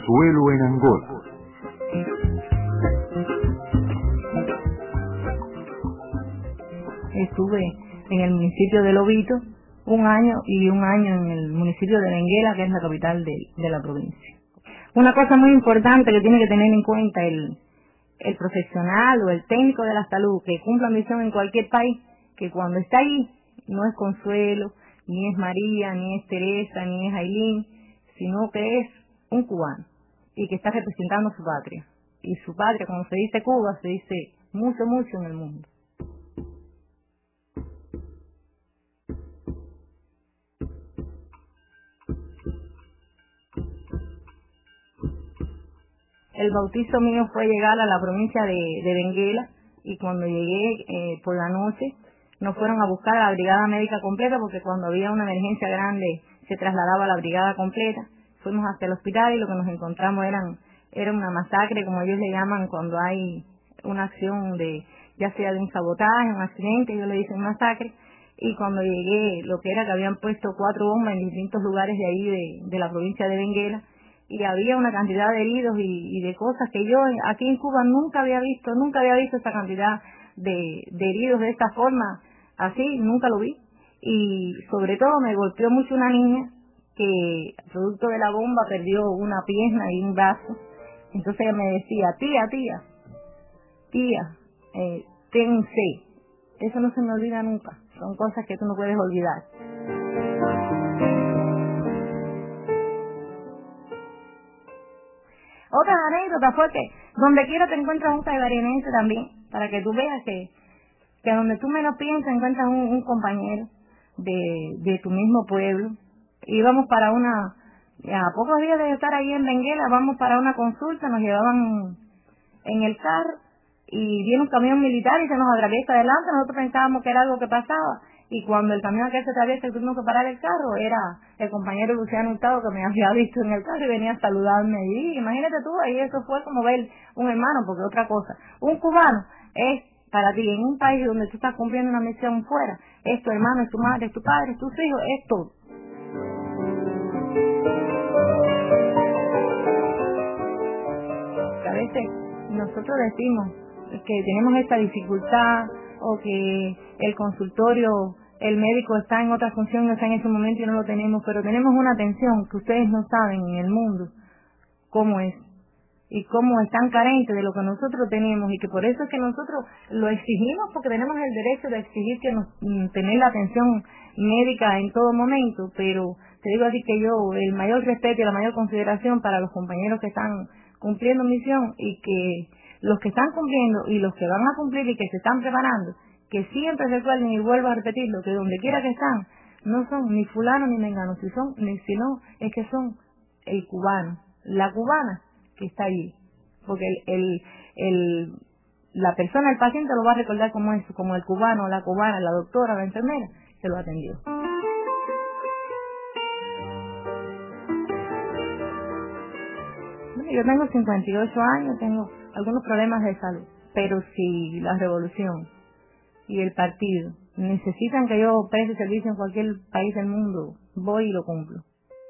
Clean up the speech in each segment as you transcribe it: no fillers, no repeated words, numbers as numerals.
Consuelo en Angola. Estuve en el municipio de Lobito un año y un año en el municipio de Benguela, que es la capital de la provincia. Una cosa muy importante que tiene que tener en cuenta el profesional o el técnico de la salud que cumpla misión en cualquier país, que cuando está ahí no es Consuelo, ni es María, ni es Teresa, ni es Ailín, sino que es un cubano y que está representando su patria. Y su patria, como se dice Cuba, se dice mucho, mucho en el mundo. El bautizo mío fue llegar a la provincia de Benguela, y cuando llegué por la noche nos fueron a buscar a la brigada médica completa, porque cuando había una emergencia grande se trasladaba a la brigada completa. Fuimos hacia el hospital y lo que nos encontramos era una masacre, como ellos le llaman cuando hay una acción de, ya sea de un sabotaje, un accidente, ellos le dicen masacre. Y cuando llegué, lo que era que habían puesto 4 bombas en distintos lugares de ahí de la provincia de Benguela, y había una cantidad de heridos y de cosas que yo aquí en Cuba nunca había visto esa cantidad de heridos de esta forma, así, nunca lo vi. Y sobre todo me golpeó mucho una niña que, producto de la bomba, perdió una pierna y un brazo. Entonces ella me decía, tía, ten fe. Eso no se me olvida nunca, son cosas que tú no puedes olvidar. Otra anécdota fue que donde quiera te encuentras un caibarienense también, para que tú veas que donde tú menos piensas encuentras un compañero de tu mismo pueblo. Íbamos para a pocos días de estar ahí en Benguela, vamos para una consulta, nos llevaban en el carro y viene un camión militar y se nos atraviesa adelante. Nosotros pensábamos que era algo que pasaba, y cuando el camión aquel se atraviesa y tuvimos que parar el carro, era el compañero Luciano Hurtado, que me había visto en el carro y venía a saludarme. Y imagínate tú, ahí eso fue como ver un hermano, porque otra cosa, un cubano es para ti en un país donde tú estás cumpliendo una misión fuera, es tu hermano, es tu madre, es tu padre, es tus hijos, es todo. Que a veces nosotros decimos que tenemos esta dificultad, o que el consultorio, el médico está en otra función, no está en ese momento y no lo tenemos, pero tenemos una atención que ustedes no saben en el mundo cómo es y cómo están carentes de lo que nosotros tenemos, y que por eso es que nosotros lo exigimos, porque tenemos el derecho de exigir que tener la atención médica en todo momento. Pero te digo así que yo, el mayor respeto y la mayor consideración para los compañeros que están cumpliendo misión, y que los que están cumpliendo y los que van a cumplir y que se están preparando, que siempre recuerden, y vuelvo a repetirlo, que donde quiera que están, no son ni fulano ni mengano, sino es que son el cubano, la cubana que está allí, porque la persona, el paciente lo va a recordar como eso, como el cubano, la cubana, la doctora, la enfermera que lo atendió. Yo tengo 58 años, tengo algunos problemas de salud, pero si la revolución y el partido necesitan que yo preste servicio en cualquier país del mundo, voy y lo cumplo.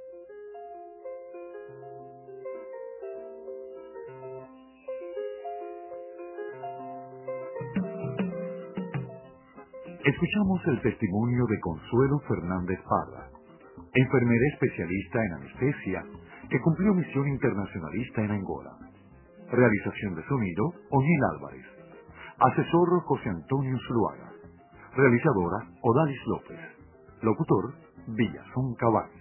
Escuchamos el testimonio de Consuelo Fernández Parra, enfermera especialista en anestesia que cumplió misión internacionalista en Angola. Realización de sonido, O'Neill Álvarez. Asesor, José Antonio Zuluaga. Realizadora, Odalis López. Locutor, Villazón Cabañas.